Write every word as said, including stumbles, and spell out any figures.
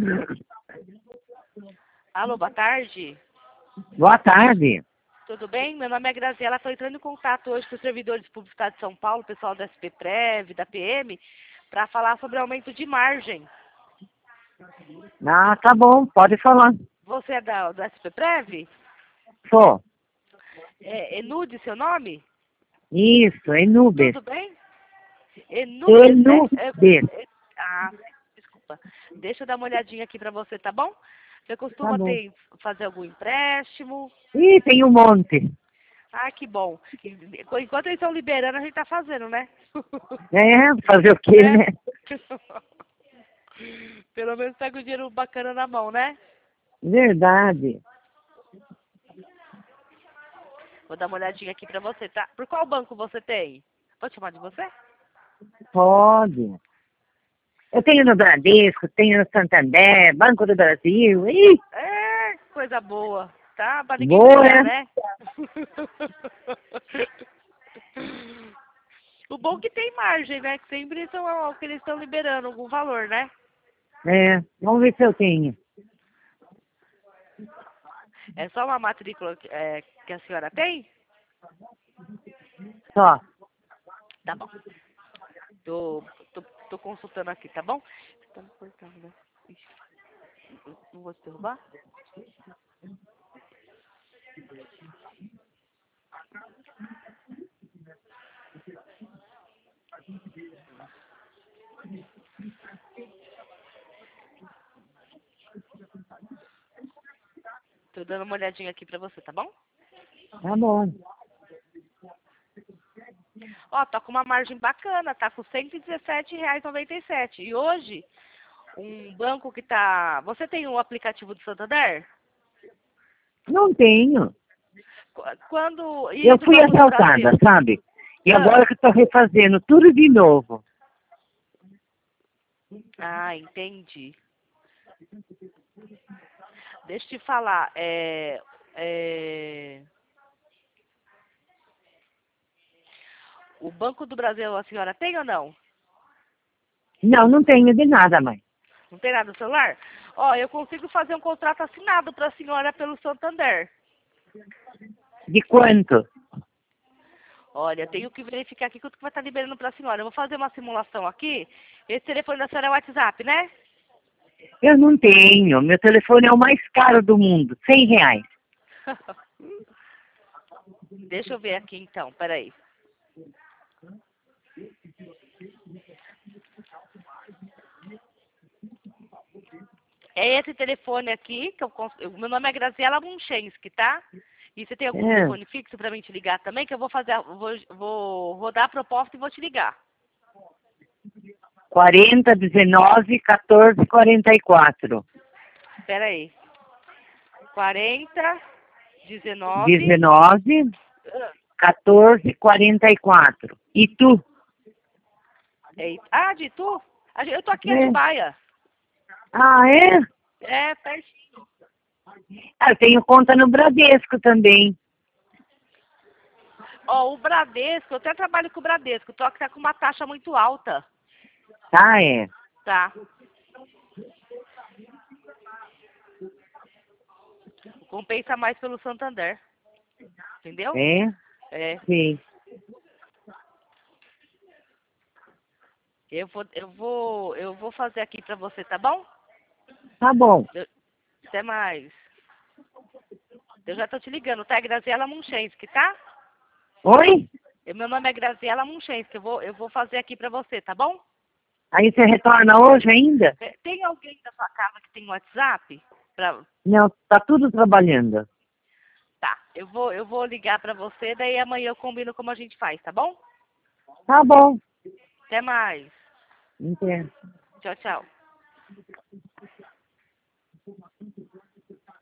Alô, boa tarde. Boa tarde. Tudo bem? Meu nome é Graziela, estou entrando em contato hoje com os servidores de publicidade de São Paulo, pessoal da S P Prev, da P M, para falar sobre aumento de margem. Ah, tá bom, pode falar. Você é da, da S P Prev? Sou. É Enude seu nome? Isso, Enubes. Tudo bem? Enubes, né? É, Enubes. é, ah, desculpa. Deixa eu dar uma olhadinha aqui para você, tá bom? Você Tá costuma bom. ter, fazer algum empréstimo? Ih, tem um monte. Ah, que bom. Enquanto eles estão liberando, a gente tá fazendo, né? É, fazer o quê, Né? né? Pelo menos pega o dinheiro bacana na mão, né? Verdade. Vou dar uma olhadinha aqui pra você, tá? Por qual banco você tem? Pode chamar de você? Pode. Eu tenho no Bradesco, tenho no Santander, Banco do Brasil. Ih, É, coisa boa, tá? Pra ninguém boa, brigar, né? né? O bom é que tem margem, né? Que sempre são que eles estão liberando algum valor, né? É, vamos ver se eu tenho. É só uma matrícula que, é, que a senhora tem? Só. Tá bom. Tô, tô, tô consultando aqui, tá bom? Você tá me cortando, né? Ixi, não vou te derrubar? Tô dando uma olhadinha aqui pra você, tá bom? Tá bom. Ó, tá com uma margem bacana, tá com cento e dezessete reais e noventa e sete. E hoje, um banco que tá... Você tem um aplicativo do Santander? Não tenho. Qu- Quando... E Eu do fui Banco do assaltada, Brasil? sabe? E Ah, agora que eu tô refazendo tudo de novo. ah, entendi. Deixa eu te falar, é... é... O Banco do Brasil a senhora tem ou não? Não, não tenho de nada mais. Não tem nada no celular? Ó, eu consigo fazer um contrato assinado pra senhora pelo Santander. De quanto? Olha, eu tenho que verificar aqui quanto que vai estar liberando pra senhora. Eu vou fazer uma simulação aqui. Esse telefone da senhora é o WhatsApp, né? Eu não tenho. Meu telefone é o mais caro do mundo. Cem reais. Deixa eu ver aqui então, peraí. É esse telefone aqui, que eu cons... o meu nome é Graziela Munchensky, tá? E você tem algum É. telefone fixo pra mim te ligar também? Que eu vou fazer, a- vou, vou rodar a proposta e vou te ligar. quarenta, dezenove, quatorze, quarenta e quatro. Peraí. quarenta, dezenove... dezenove, ah, quatorze, quarenta e quatro. E tu? é- Ah, de tu? A gen- Eu tô aqui em É. Atibaia. Ah, é? É, pertinho. Ah, eu tenho conta no Bradesco também. Ó, o Bradesco, eu até trabalho com o Bradesco, só que tá com uma taxa muito alta, Tá, é. tá? Compensa mais pelo Santander, entendeu? É? É, Sim. eu vou, eu vou, eu vou fazer aqui pra você, tá bom? Tá bom. Eu- Até mais. Eu já tô te ligando, tá? É Graziela Munchensky, tá? Oi? E meu nome é Graziela Munchensky, eu vou, eu vou fazer aqui pra você, tá bom? Aí você retorna hoje ainda? É, tem alguém da sua casa que tem WhatsApp? Pra... Não, tá tudo trabalhando. Tá, eu vou, eu vou ligar pra você, daí amanhã eu combino como a gente faz, tá bom? Tá bom. Até mais. Entendo. Tchau, tchau.